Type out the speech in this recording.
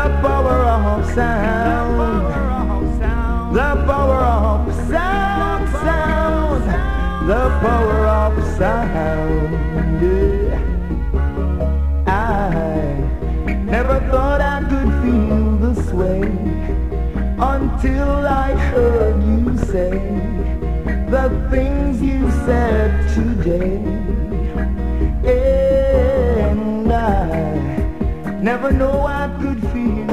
The power of sound. The power of sound, sound. The power of sound. Yeah. I never thought I could feel this way until I heard you say the things you said today. And I never know I could feel